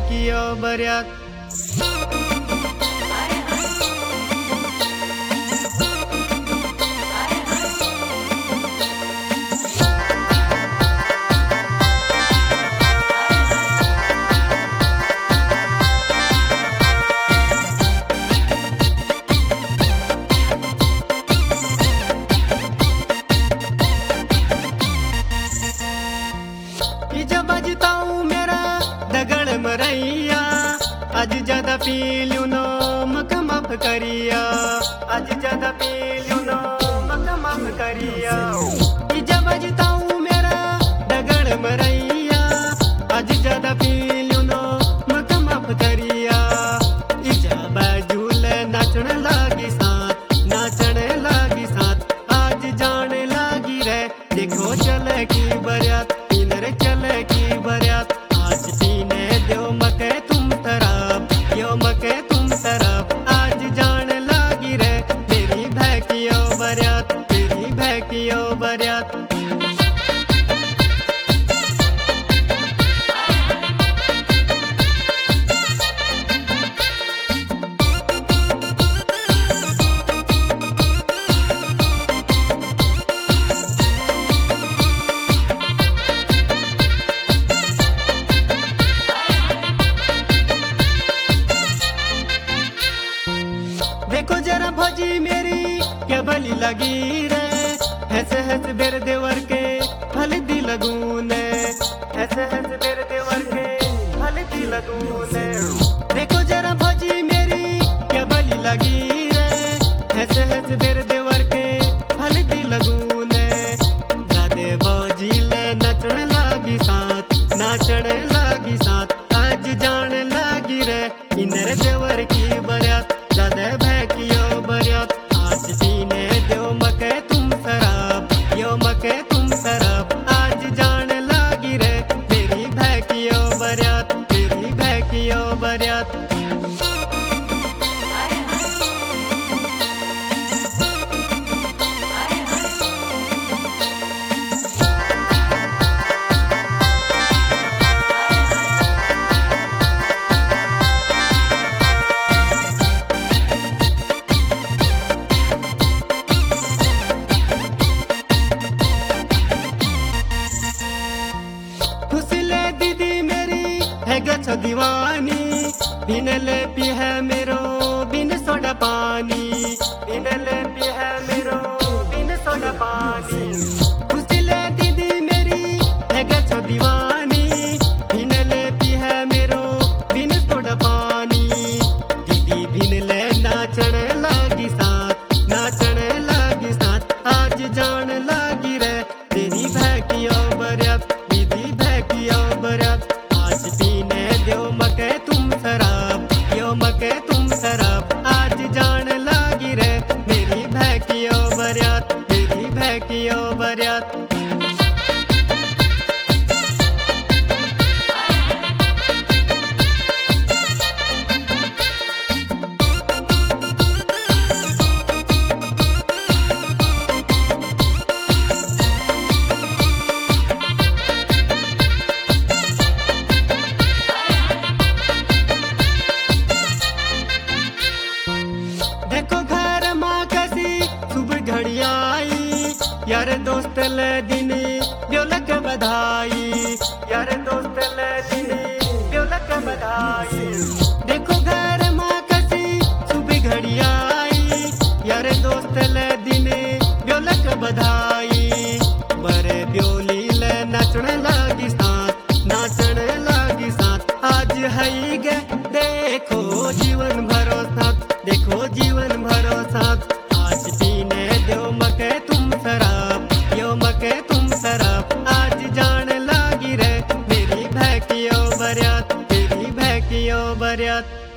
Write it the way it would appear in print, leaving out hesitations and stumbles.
भैकियो बऱ्यात। जब बजताऊं मेरा दगड़ मरैया, आज ज्यादा पीलू नो मक माफ करिया, आज ज्यादा पीलू नो मक माफ करिया। जब बजताऊं मेरा दगड़ मरैया, आज ज्यादा पीलू नो मक माफ करिया। इजा बाजूल नाचने लागी साथ, नाचने लागी साथ, आज जाने लागी रे देखो चले की बरियात, चले की बरियात। आज पीने दो मके तुम तरफ, यो मके तुम तरफ, आज जान लागी रे तेरी भैकियो बरियात, तेरी भैकियो बरियात। देखो जरा भजी मेरी क्या भली लगी रे, ऐसे ऐसे बेर देवर के हल्दी लगूने, ऐसे ऐसे बेर देवर के हल्दी लगूने। देखो जरा भजी मेरी क्या भली लगी रे, ऐसे ऐसे बेर देवर के हल्दी लगूने। दादे भजी ले नचने लागी साथ, नाचने लागी साथ, आज जाने लागी रे इंदर देवर की बरियात, दादे भैकियो बरियात। आज पीने दो मके तुम शराब, यो मके तुम शराब, आज जान लागी रे तेरी भैकियो बरियात, तेरी भैकियो बरियात। गछ दीवानी बिन ले पी है मेरो बिन सोडा पानी, बिन ले पी है मेरो बिन सोडा पानी। खुशी ले दीदी मेरी है गछ दीवानी, बिन ले पी है मेरो बिन सोडा पानी। दीदी बिन ले नाचने लागी साथ, नाचने लागी साथ, आज जान लागी रे तेरी भैकियो बरियात, दीदी भैकियो बरियात। आज पीने दो मके तुम शराब, यो मके तुम शराब, आज जान लागी रे मेरी भैकियो बरियात, मेरी भैकियो बरियात। यार दोस्त ले दिन ब्योलक बधाई, यार दोस्त ले दिन ब्योलक बधाई। देखो घर माँ कसी सुबह घड़ी आई, यार दोस्त ले दिन ब्योलक बधाई। बरे ब्योली ले नाचने लागी साथ, नाचने लागी साथ, आज है गे देखो जीवन भरो साथ, देखो जीवन भरो साथ। आज पीने दो मके तुम शराब, यो मके तुम शराब, आज जान लागी रे मेरी भैकियो बरियात, मेरी भैकियो बरियात।